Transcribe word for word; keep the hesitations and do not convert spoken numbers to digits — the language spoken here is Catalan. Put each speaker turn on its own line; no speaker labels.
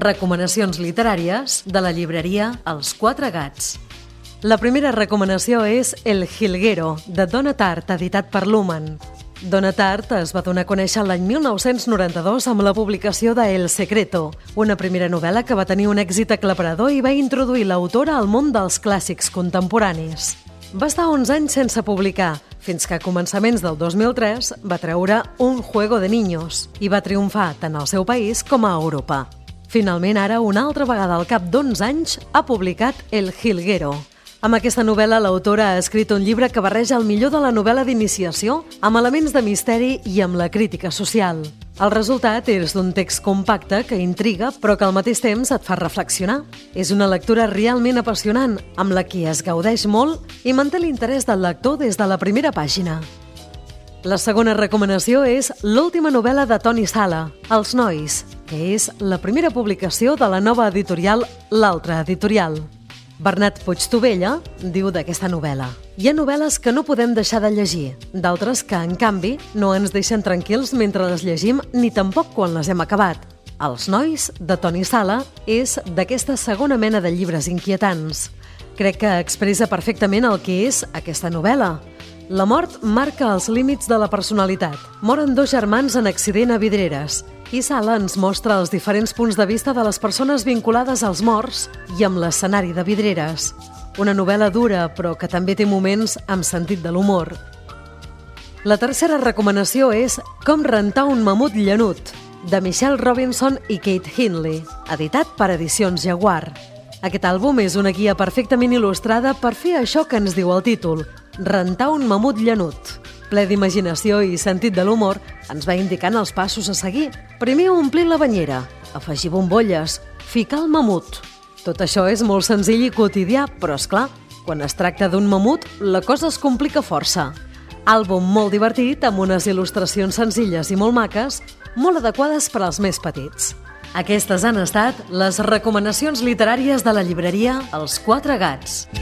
Recomanacions literàries de la llibreria Els Quatre Gats. La primera recomanació és El Jilguero, de Donna Tartt, editat per Lumen. Donna Tartt es va donar a conèixer l'any mil nou-cents noranta-dos amb la publicació de El Secreto, una primera novel·la que va tenir un èxit aclaparador i va introduir l'autora al món dels clàssics contemporanis. Va estar onze anys sense publicar, fins que a començaments del dos mil tres va treure Un juego de niños i va triomfar tant al seu país com a Europa. Finalment, ara, una altra vegada al cap d'onze anys, ha publicat El Jilguero. Amb aquesta novel·la, l'autora ha escrit un llibre que barreja el millor de la novel·la d'iniciació amb elements de misteri i amb la crítica social. El resultat és d'un text compacte que intriga, però que al mateix temps et fa reflexionar. És una lectura realment apassionant, amb la que es gaudeix molt i manté l'interès del lector des de la primera pàgina. La segona recomanació és l'última novel·la de Toni Sala, Els nois, que és la primera publicació de la nova editorial L'Altra Editorial. Bernat Puigtovella diu d'aquesta novel·la: hi ha novel·les que no podem deixar de llegir, d'altres que, en canvi, no ens deixen tranquils mentre les llegim ni tampoc quan les hem acabat. Els nois, de Toni Sala, és d'aquesta segona mena de llibres inquietants. Crec que expressa perfectament el que és aquesta novel·la. La mort marca els límits de la personalitat. Moren dos germans en accident a Vidreres i Sala ens mostra els diferents punts de vista de les persones vinculades als morts i amb l'escenari de Vidreres. Una novel·la dura, però que també té moments amb sentit de l'humor. La tercera recomanació és Com rentar un mamut llanut, de Michelle Robinson i Kate Hindley, editat per Edicions Jaguar. Aquest àlbum és una guia perfectament il·lustrada per fer això que ens diu el títol, rentar un mamut llanut. Ple d'imaginació i sentit de l'humor, ens va indicant els passos a seguir. Primer omplir la banyera, afegir bombolles, ficar el mamut. Tot això és molt senzill i quotidià, però és clar, quan es tracta d'un mamut, la cosa es complica força. Àlbum molt divertit, amb unes il·lustracions senzilles i molt maques, molt adequades per als més petits. Aquestes han estat les recomanacions literàries de la llibreria Els Quatre Gats.